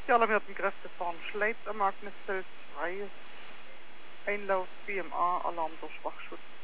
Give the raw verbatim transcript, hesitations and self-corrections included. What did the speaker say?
Die alarmierten Kräfte fahren Schleiz am Agnesfeld, freies Einlauf B M A, Alarm durch Wachschutz.